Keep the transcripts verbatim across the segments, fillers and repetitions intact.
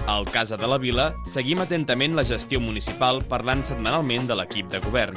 Al Casa de la Vila seguim atentament la gestió municipal parlant setmanalment de l'equip de govern.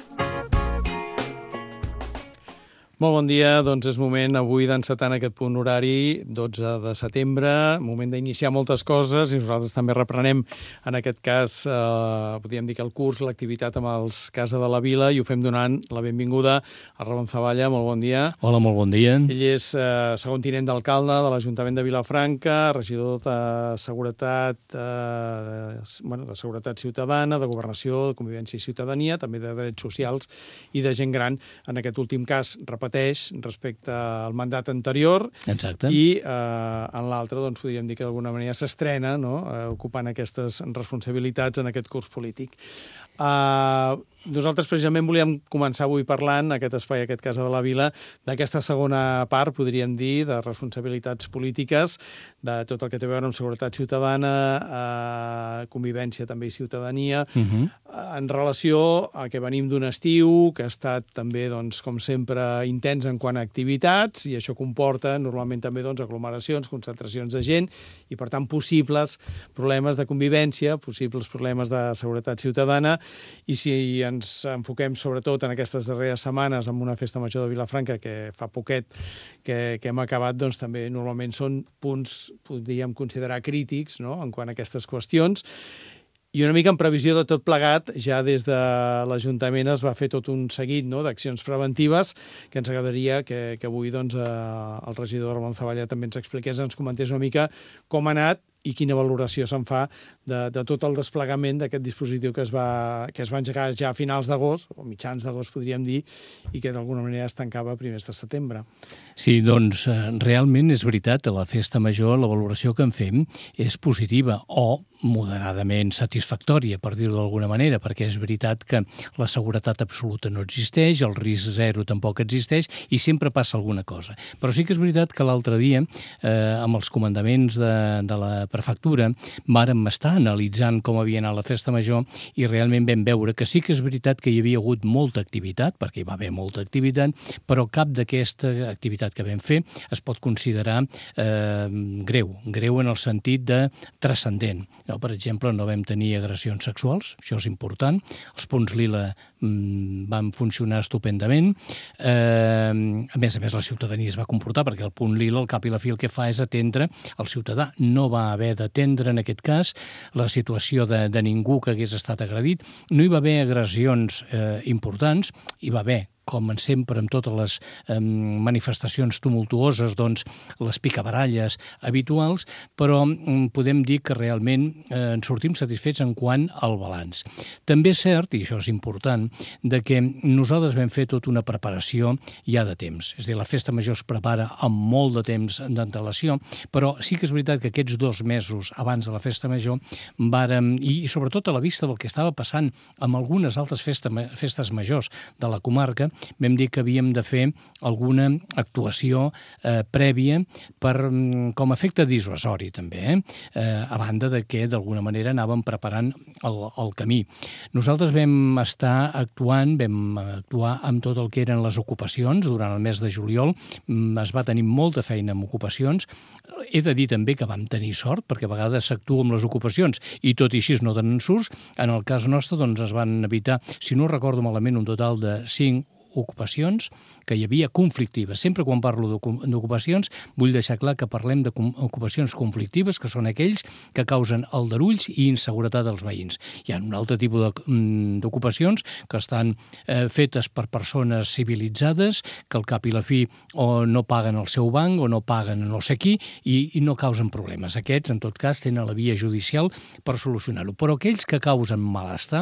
Molt bon dia, doncs és moment avui d'encetar en aquest punt horari, dotze de setembre, moment d'iniciar moltes coses i nosaltres també reprenem en aquest cas, eh, podríem dir que el curs, l'activitat amb els Casa de la Vila i ho fem donant la benvinguda a Ramon Zavalla, molt bon dia. Hola, molt bon dia. Ell és eh, segon tinent d'alcalde de l'Ajuntament de Vilafranca, regidor de Seguretat, eh, bueno, de Seguretat Ciutadana, de Governació, de Convivència i Ciutadania, també de Drets Socials i de Gent Gran. En aquest últim cas, repeteix respecte al mandat anterior. Exacte. I eh, en l'altre, doncs, podríem dir que d'alguna manera s'estrena, no?, eh, ocupant aquestes responsabilitats en aquest curs polític. Uh, nosaltres precisament volíem començar avui parlant, aquest espai, aquest Casa de la Vila, d'aquesta segona part, podríem dir, de responsabilitats polítiques, de tot el que té a veure amb seguretat ciutadana, uh, convivència també i ciutadania, uh -huh. uh, en relació a que venim d'un estiu que ha estat també, doncs, com sempre, intens en quant a activitats, i això comporta normalment també, doncs, aglomeracions, concentracions de gent, i per tant possibles problemes de convivència, possibles problemes de seguretat ciutadana. I si ens enfoquem sobretot en aquestes darreres setmanes amb una festa major de Vilafranca que fa poquet que, que hem acabat, doncs també normalment són punts, podríem considerar crítics, no?, en quant a aquestes qüestions. I una mica en previsió de tot plegat, ja des de l'Ajuntament es va fer tot un seguit, no?, d'accions preventives que ens agradaria que, que avui, doncs, eh, el regidor Ramon Zavalla també ens expliqués, ens comentés una mica com ha anat i quina valoració se'n fa de, de tot el desplegament d'aquest dispositiu que es va, que es va engegar ja a finals d'agost, o mitjans d'agost podríem dir, i que d'alguna manera es tancava a primers de setembre. Sí, doncs realment és veritat, a la festa major la valoració que en fem és positiva o moderadament satisfactòria, per dir-ho d'alguna manera, perquè és veritat que la seguretat absoluta no existeix, el risc zero tampoc existeix i sempre passa alguna cosa. Però sí que és veritat que l'altre dia, eh, amb els comandaments de, de la prefectura, vàrem estar analitzant com havia anat la festa major i realment vam veure que sí que és veritat que hi havia hagut molta activitat, perquè hi va haver molta activitat, però cap d'aquesta activitat que vam fer es pot considerar eh, greu, greu en el sentit de transcendent. No, per exemple, no vam tenir agressions sexuals, això és important. Els punts lila mmm, van funcionar estupendament. Eh, a més a més, la ciutadania es va comportar, perquè el punt lila, al cap i la fi, el que fa és atendre el ciutadà. No va haver d'atendre, en aquest cas, la situació de, de ningú que hagués estat agredit. No hi va haver agressions eh, importants, hi va haver, com sempre amb totes les eh, manifestacions tumultuoses, doncs les picabaralles habituals, però eh, podem dir que realment eh, ens sortim satisfets en quant al balanç. També és cert, i això és important, de que nosaltres vam fer tota una preparació ja de temps. És a dir, la festa major es prepara amb molt de temps d'antelació, però sí que és veritat que aquests dos mesos abans de la festa major vàrem, i sobretot a la vista del que estava passant amb algunes altres festa, festes majors de la comarca, vam dir que havíem de fer alguna actuació eh, prèvia per, com a efecte dissuasori també, eh? Eh, a banda de que d'alguna manera anàvem preparant el, el camí. Nosaltres vam estar actuant, vam actuar amb tot el que eren les ocupacions durant el mes de juliol, es va tenir molta feina amb ocupacions. He de dir també que vam tenir sort, perquè a vegades s'actua amb les ocupacions i tot i així no tenen surts. En el cas nostre doncs, es van evitar, si no recordo malament, un total de cinc ocupacions que hi havia conflictives. Sempre quan parlo d'ocupacions vull deixar clar que parlem d'ocupacions conflictives, que són aquells que causen aldarulls i inseguretat als veïns. Hi ha un altre tipus d'ocupacions que estan eh, fetes per persones civilitzades, que al cap i la fi o no paguen el seu banc o no paguen no sé qui i, i no causen problemes. Aquests, en tot cas, tenen la via judicial per solucionar-ho. Però aquells que causen malestar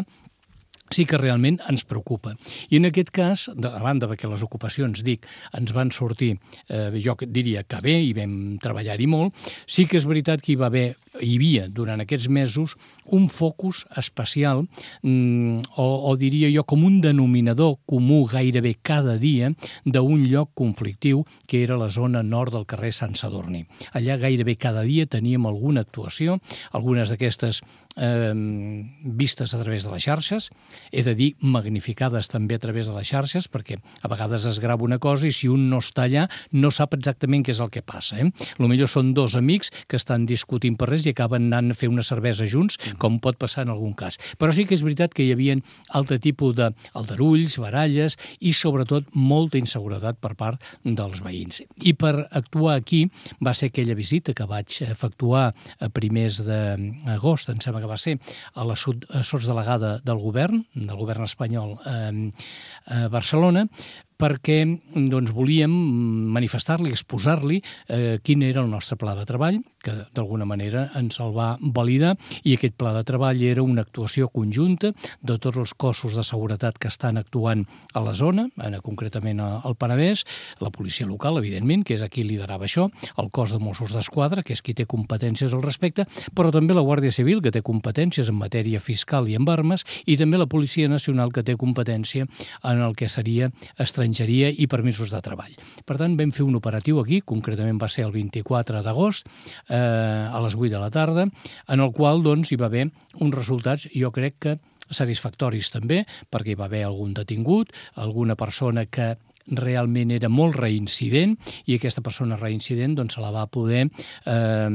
sí que realment ens preocupa. I en aquest cas, de la banda de que les ocupacions, dic, ens van sortir, eh, jo diria que bé, i vam treballar-hi molt, sí que és veritat que hi va haver, hi havia durant aquests mesos un focus especial, mm, o, o diria jo com un denominador comú gairebé cada dia d'un lloc conflictiu que era la zona nord del carrer Sant Sadurní. Allà gairebé cada dia teníem alguna actuació, algunes d'aquestes eh, vistes a través de les xarxes, he de dir magnificades també a través de les xarxes, perquè a vegades es grava una cosa i si un no està allà no sap exactament què és el que passa. Eh? Lo millor són dos amics que estan discutint per res i acaben anant a fer una cervesa junts, com pot passar en algun cas. Però sí que és veritat que hi havia altre tipus d'aldarulls, baralles i, sobretot, molta inseguretat per part dels veïns. I per actuar aquí va ser aquella visita que vaig efectuar a primers d'agost, em sembla que va ser, a la sotsdelegada del govern, del govern espanyol eh, a Barcelona, perquè doncs, volíem manifestar-li, exposar-li eh, quin era el nostre pla de treball, que d'alguna manera ens el va validar, i aquest pla de treball era una actuació conjunta de tots els cossos de seguretat que estan actuant a la zona, concretament al Penedès, la policia local, evidentment, que és a qui liderava això, el cos de Mossos d'Esquadra, que és qui té competències al respecte, però també la Guàrdia Civil, que té competències en matèria fiscal i en armes, i també la Policia Nacional, que té competència en el que seria estrangeria i permisos de treball. Per tant, vam fer un operatiu aquí, concretament va ser el vint-i-quatre d'agost, eh, a les vuit de la tarda, en el qual doncs, hi va haver uns resultats, jo crec que satisfactoris també, perquè hi va haver algun detingut, alguna persona que realment era molt reincident, i aquesta persona reincident doncs, se la va poder eh,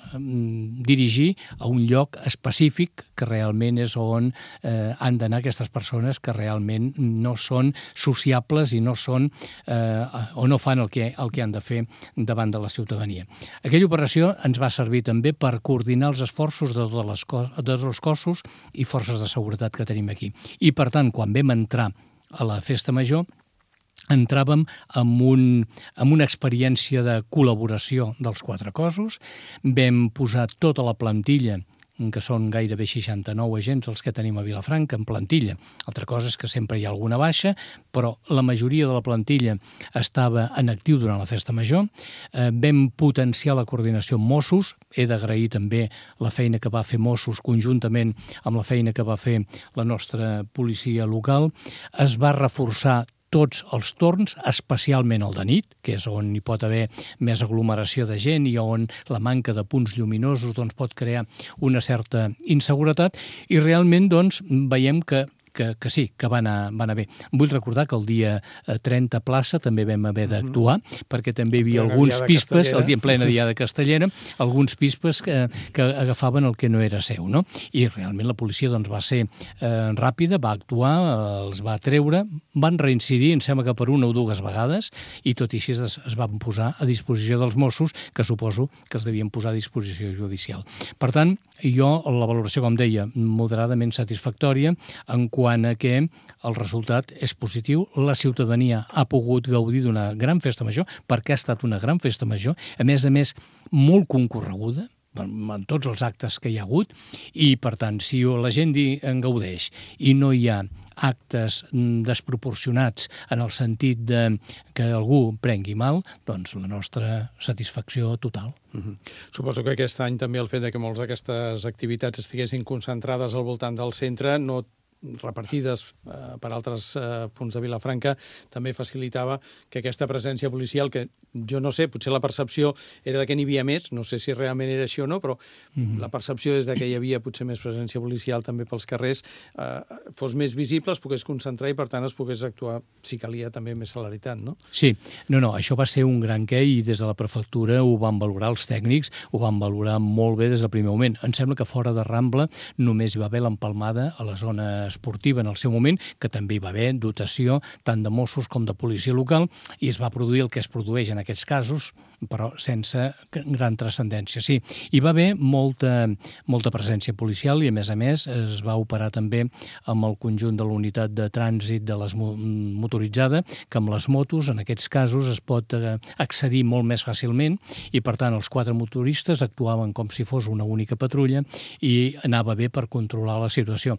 dirigir a un lloc específic que realment és on eh, han d'anar aquestes persones que realment no són sociables i no són eh, o no fan el que, el que han de fer davant de la ciutadania. Aquella operació ens va servir també per coordinar els esforços de tots els, cos, de tots els cossos i forces de seguretat que tenim aquí. I, per tant, quan vam entrar a la Festa Major, entràvem amb, un, amb una experiència de col·laboració dels quatre cossos, vam posar tota la plantilla, que són gairebé seixanta-nou agents els que tenim a Vilafranca en plantilla. Altra cosa és que sempre hi ha alguna baixa, però la majoria de la plantilla estava en actiu durant la Festa Major. Eh, vam potenciar la coordinació amb Mossos. He d'agrair també la feina que va fer Mossos conjuntament amb la feina que va fer la nostra policia local. Es va reforçar tots els torns, especialment el de nit, que és on hi pot haver més aglomeració de gent i on la manca de punts lluminosos doncs, pot crear una certa inseguretat, i realment doncs, veiem que Que, que sí, que va anar, va anar bé. Vull recordar que el dia trenta a plaça també vam haver d'actuar, mm-hmm. perquè també hi havia alguns pispes, el dia en plena diada castellera, alguns pispes que, que agafaven el que no era seu, no? I realment la policia doncs, va ser eh, ràpida, va actuar, eh, els va treure, van reincidir, em sembla que per una o dues vegades, i tot i així es, es van posar a disposició dels Mossos, que suposo que els devien posar a disposició judicial. Per tant, jo, la valoració, com deia, moderadament satisfactòria, en quant a que el resultat és positiu. La ciutadania ha pogut gaudir d'una gran festa major, perquè ha estat una gran festa major, a més a més molt concorreguda, en tots els actes que hi ha hagut, i per tant, si la gent en gaudeix i no hi ha actes desproporcionats en el sentit de que algú prengui mal, doncs la nostra satisfacció total. Mm-hmm. Suposo que aquest any també el fet de que moltes d'aquestes activitats estiguessin concentrades al voltant del centre, no repartides eh, per altres eh, punts de Vilafranca, també facilitava que aquesta presència policial, que jo no sé, potser la percepció era que n'hi havia més, no sé si realment era així o no, però mm-hmm. la percepció és de que hi havia potser més presència policial també pels carrers, eh, fos més visible, es pogués concentrar i per tant es pogués actuar, si calia, també més celeritat, no? Sí, no, no, això va ser un gran què i des de la prefectura ho van valorar els tècnics, ho van valorar molt bé des del primer moment. Em sembla que fora de Rambla només hi va haver l'empalmada a la zona esportiva en el seu moment, que també hi va haver dotació tant de Mossos com de policia local, i es va produir el que es produeix en aquests casos, però sense gran transcendència. Sí, hi va haver molta, molta presència policial i, a més a més, es va operar també amb el conjunt de la unitat de trànsit de les motoritzada, que amb les motos, en aquests casos, es pot accedir molt més fàcilment i, per tant, els quatre motoristes actuaven com si fos una única patrulla i anava bé per controlar la situació.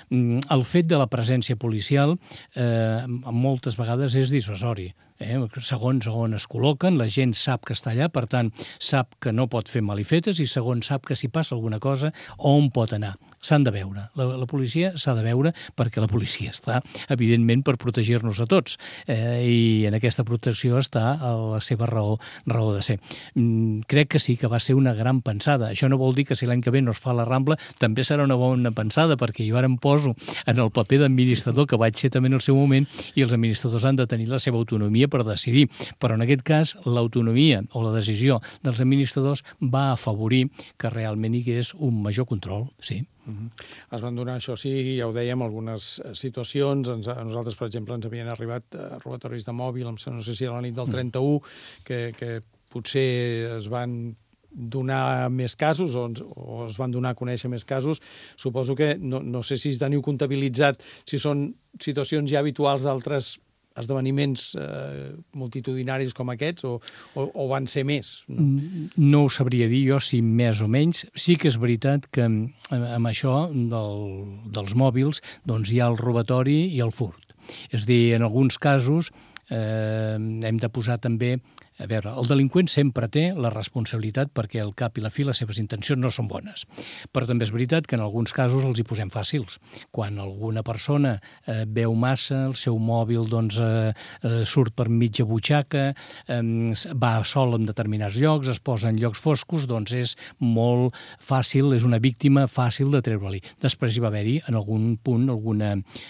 El fet de la presència policial eh, moltes vegades és dissuasori. Eh? Segons on es col·loquen, la gent sap que està allà, per tant, sap que no pot fer malifetes i segons sap que si passa alguna cosa, on pot anar. S'han de veure. La, la policia s'ha de veure perquè la policia està, evidentment, per protegir-nos a tots. Eh, I en aquesta protecció està la seva raó, raó de ser. Mm, crec que sí que va ser una gran pensada. Això no vol dir que si l'any que ve no es fa la Rambla també serà una bona pensada, perquè jo ara em poso en el paper d'administrador que vaig ser també en el seu moment, i els administradors han de tenir la seva autonomia autonomia per decidir. Però en aquest cas l'autonomia o la decisió dels administradors va afavorir que realment hi hagués un major control, sí. Uh-huh. Es van donar, això sí, ja ho dèiem, algunes situacions. Ens, a nosaltres, per exemple, ens havien arribat uh, robatoris de mòbil, no sé si era la nit del trenta-u, que, que potser es van donar més casos o, o es van donar a conèixer més casos. Suposo que, no, no sé si teniu comptabilitzat si són situacions ja habituals d'altres esdeveniments eh, multitudinaris com aquests o, o, o van ser més? No? no ho sabria dir jo si més o menys. Sí que és veritat que amb això del, dels mòbils doncs hi ha el robatori i el furt. És a dir, en alguns casos eh, hem de posar també... A veure, el delinqüent sempre té la responsabilitat perquè al cap i la fi les seves intencions no són bones. Però també és veritat que en alguns casos els hi posem fàcils. Quan alguna persona eh, veu massa, el seu mòbil doncs, eh, eh, surt per mitja butxaca, eh, va sol en determinats llocs, es posa en llocs foscos, doncs és molt fàcil, és una víctima fàcil de treure-li. Després hi va haver-hi en algun punt alguna,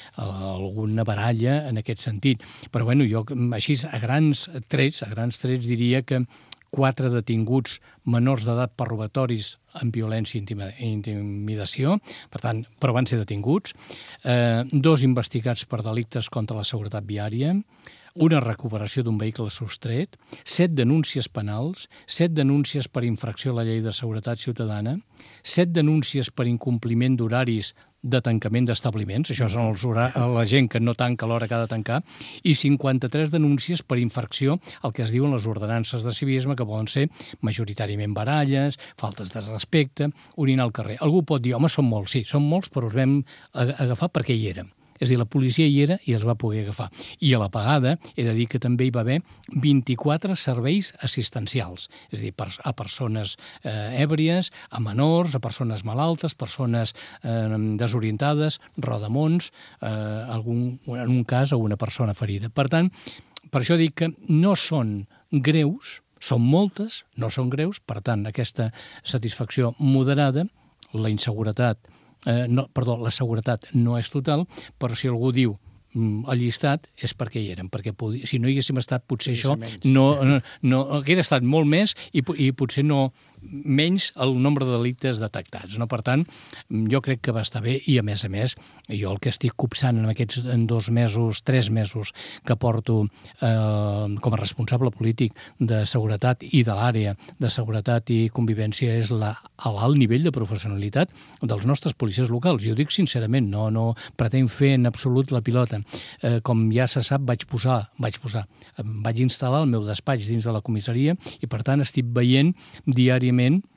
alguna baralla en aquest sentit. Però bueno, jo així a grans trets, a grans trets diria que quatre detinguts menors d'edat per robatoris amb violència i intimidació, per tant, però van ser detinguts, eh, dos investigats per delictes contra la seguretat viària, una recuperació d'un vehicle sostret, set denúncies penals, set denúncies per infracció a la llei de seguretat ciutadana, set denúncies per incompliment d'horaris de tancament d'establiments, això són els la gent que no tanca a l'hora que ha de tancar, i cinquanta-tres denúncies per infracció al que es diuen les ordenances de civisme, que poden ser majoritàriament baralles, faltes de respecte, orinar al carrer. Algú pot dir, home, són molts, sí, són molts, però els vam agafar perquè hi érem. És a dir, la policia hi era i els va poder agafar. I a la pagada he de dir que també hi va haver vint-i-quatre serveis assistencials, és a dir, a persones eh, èbries, a menors, a persones malaltes, persones eh, desorientades, rodamons, eh, algun, en un cas a una persona ferida. Per tant, per això dic que no són greus, són moltes, no són greus, per tant, aquesta satisfacció moderada, la inseguretat Eh, no, perdó, la seguretat no és total, però si algú diu mm, el llistat és perquè hi eren, perquè podia, si no hi haguéssim estat potser això no, no, no, hauria estat molt més i, i potser no menys el nombre de delictes detectats. No? Per tant, jo crec que va estar bé i, a més a més, jo el que estic copsant en aquests en dos mesos, tres mesos que porto eh, com a responsable polític de seguretat i de l'àrea de seguretat i convivència és la, l'alt nivell de professionalitat dels nostres policies locals. Jo ho dic sincerament, no, no pretenc fer en absolut la pilota. Eh, com ja se sap, vaig posar, vaig posar, vaig instal·lar el meu despatx dins de la comissaria i, per tant, estic veient diàriament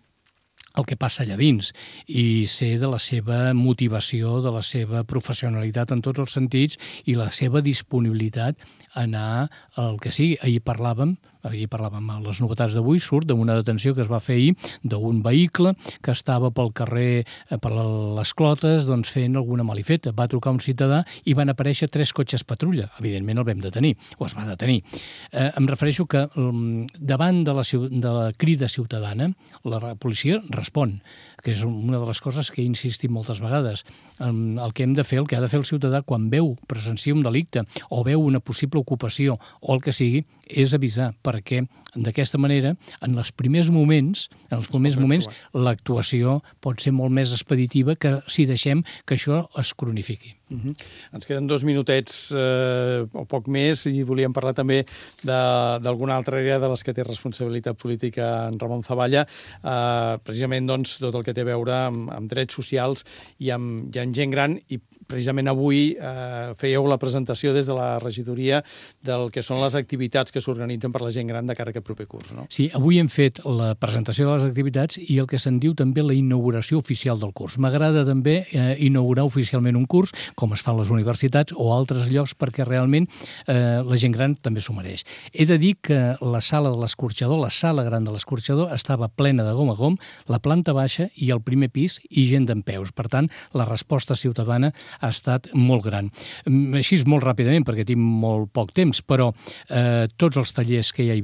el que passa allà dins i sé de la seva motivació, de la seva professionalitat en tots els sentits i la seva disponibilitat a anar al que sigui. Ahir parlàvem, ahir parlàvem a les novetats d'avui, surt d'una detenció que es va fer ahir d'un vehicle que estava pel carrer, per les Clotes, doncs fent alguna malifeta. Va trucar un ciutadà i van aparèixer tres cotxes patrulla. Evidentment el vam detenir, o es va detenir. Eh, em refereixo que davant de la, de la crida ciutadana la policia respon, que és una de les coses que he insistit moltes vegades. El que hem de fer, el que ha de fer el ciutadà quan veu, presencia un delicte o veu una possible ocupació o el que sigui, és avisar, perquè d'aquesta manera, en els primers moments, en els primers moments, l'actuació pot ser molt més expeditiva que si deixem que això es cronifiqui. Uh-huh. Ens queden dos minutets eh, o poc més i volíem parlar també d'alguna altra àrea de les que té responsabilitat política en Ramon Zavalla, eh, precisament doncs, tot el que té a veure amb, amb drets socials i amb, i amb gent gran, i precisament avui eh, fèieu la presentació des de la regidoria del que són les activitats que s'organitzen per la gent gran de cara a aquest proper curs, no? Sí, avui hem fet la presentació de les activitats i el que se'n diu també la inauguració oficial del curs. M'agrada també eh, inaugurar oficialment un curs, com es fa a les universitats o altres llocs, perquè realment eh, la gent gran també s'ho mereix. He de dir que la sala de l'escorxador, la sala gran de l'escorxador, estava plena de gom a gom, la planta baixa i el primer pis i gent dempeus. Per tant, la resposta ciutadana ha estat molt gran. Així molt ràpidament, perquè tinc molt poc temps, però eh, tots els tallers que ja hi havia l'any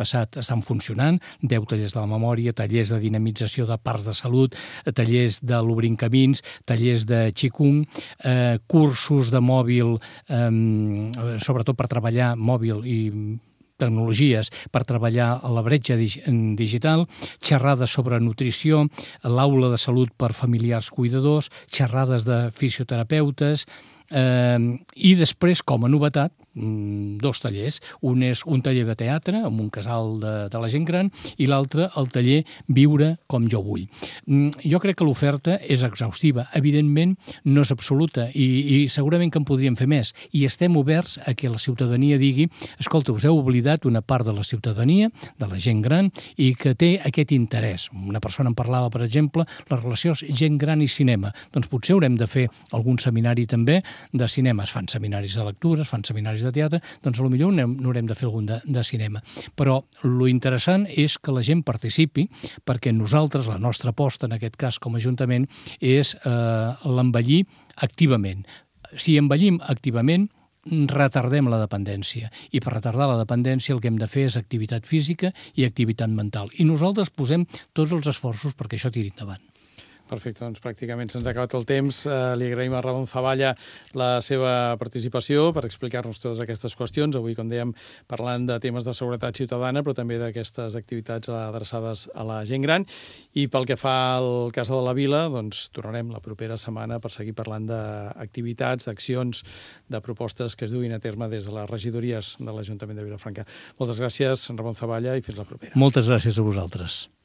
passat estan funcionant, deu tallers de la memòria, tallers de dinamització de parcs de salut, tallers de l'Obrint Camins, tallers de Qigong, eh, cursos de mòbil, eh, sobretot per treballar mòbil i tecnologies per treballar a la bretxa digital, xerrades sobre nutrició, l'aula de salut per familiars cuidadors, xerrades de fisioterapeutes, eh, i després, com a novetat, dos tallers. Un és un taller de teatre amb un casal de, de la gent gran i l'altre el taller Viure com jo vull. Jo crec que l'oferta és exhaustiva. Evidentment no és absoluta i, i segurament que en podríem fer més. I estem oberts a que la ciutadania digui escolta, us heu oblidat una part de la ciutadania, de la gent gran, i que té aquest interès. Una persona em parlava, per exemple, la relació gent gran i cinema. Doncs potser haurem de fer algun seminari també de cinema. Es fan seminaris de lectura, es fan seminaris de teatre, doncs potser n'haurem de fer algun de, de cinema. Però lo interessant és que la gent participi, perquè nosaltres, la nostra aposta en aquest cas com a Ajuntament, és eh, l'envellir activament. Si envellim activament, retardem la dependència. I per retardar la dependència el que hem de fer és activitat física i activitat mental. I nosaltres posem tots els esforços perquè això tiri endavant. Perfecte, doncs pràcticament se'ns ha acabat el temps. Eh, li agraïm a Ramon Zavalla la seva participació per explicar-nos totes aquestes qüestions. Avui, com dèiem, parlant de temes de seguretat ciutadana, però també d'aquestes activitats adreçades a la gent gran. I pel que fa al cas de la Vila, doncs tornarem la propera setmana per seguir parlant d'activitats, d'accions, de propostes que es duguin a terme des de les regidories de l'Ajuntament de Vilafranca. Moltes gràcies, Ramon Zavalla, i fins la propera. Moltes gràcies a vosaltres.